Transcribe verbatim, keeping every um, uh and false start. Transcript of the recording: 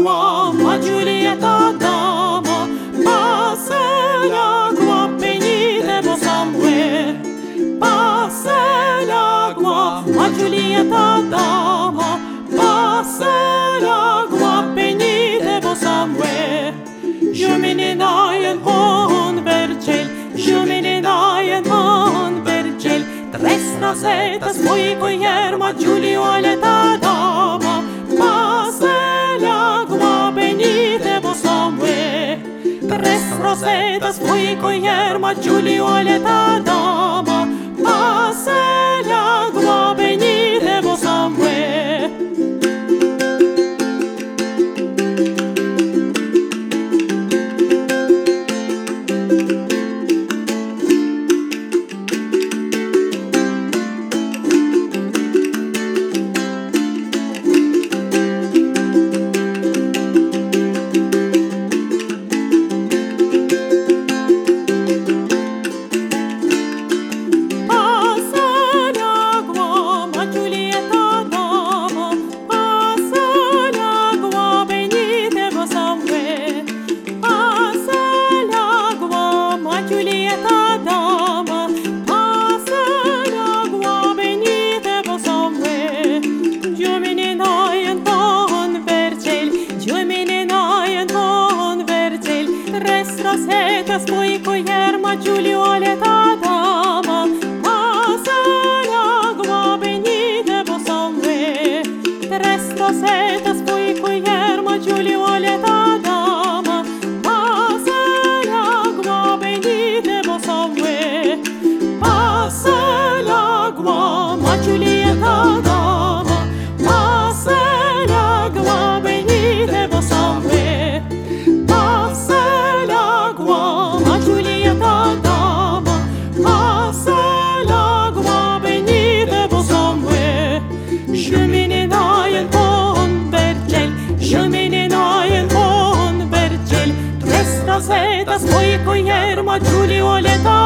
l'acqua, ma Giulietta dama, passa l'acqua, venite somewhere. Passa l'acqua, ma Giulietta dama, passa l'acqua, venite somewhere. Juminidajen hon vergel, juminidajen hon vergel. Tresna setas poiko jerma, Giulietta dama, passa l'acqua, venite somewhere. Tres rosetas poiko jerma, Giulietta dama, passa l'acqua, venite somewhere. Rosetas poiko jerma, Giulietta dama, passa l'acqua, venite somewhere. Tres rosetas poiko jerma, Giulietta dama, passa l'acqua, venite somewhere. Passa l'acqua, ma Giulietta dama, passa l'acqua, venite somewhere. Passa l'acqua, ma Giulietta dama, passa l'acqua, venite somewhere. Juminidajen hon vergel, juminidajen hon vergel. Tres rosetas poiko jerma, Giulietta